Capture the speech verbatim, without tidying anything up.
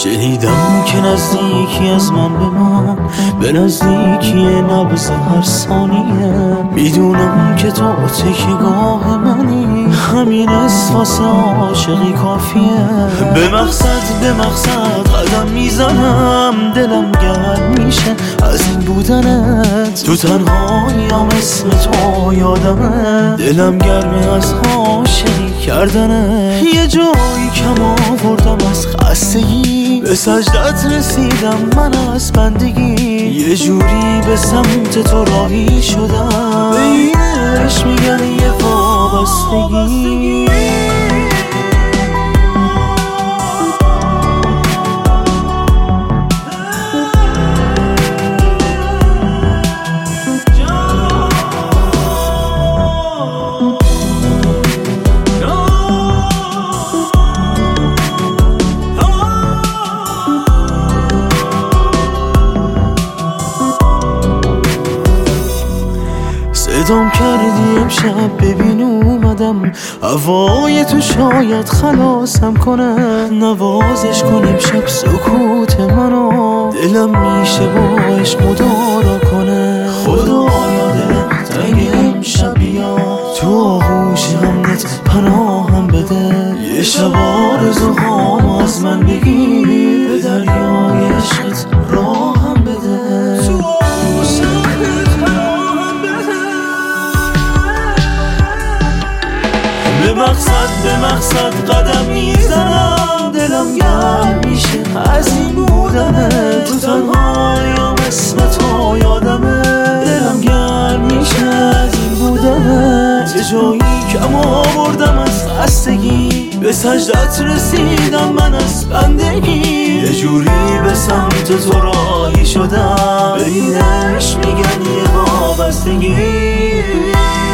شنیدم که نزدیکی از من به من، به نزدیکی نبض هر ثانیه. میدونم که تو تکیه‌گاه منی، همین احساس عاشقی کافیه. به مقصد به مقصد قدم میزنم، دلم گرم میشه از این بودنت. تو تنهاییم اسم تو یادمه، دلم گرمه از عاشقی کردنت. یه جایی کم آوردم از خستگی، به سجدت رسیدم من از بندگی. یه جوری به سمت تو راهی شدم، به اینش میگن یه وابستگی. صدام کردی امشب ببین اومدم، هوای تو شاید خلاصم کنه. نوازش کن امشب سکوت منو، دلم میشه با عشق مدارا کنه. خدایا دلم تنگ امشب بیا، تو آغوش همت پناهم بده. یه شب آرزوهام از من بگیر، به دریای عشقت راهم بده. به مقصد به مقصد قدم میزنم، دلم گرم میشه از این بودنه. تو تنهاییم اسم تو یادمه، دلم گرم میشه از این بودنه. یه جایی کم آوردم از خستگی، به سجدت رسیدم من از بندگی. یه جوری به سمت تو راهی شدم، به اینش میگن یه وابستگی.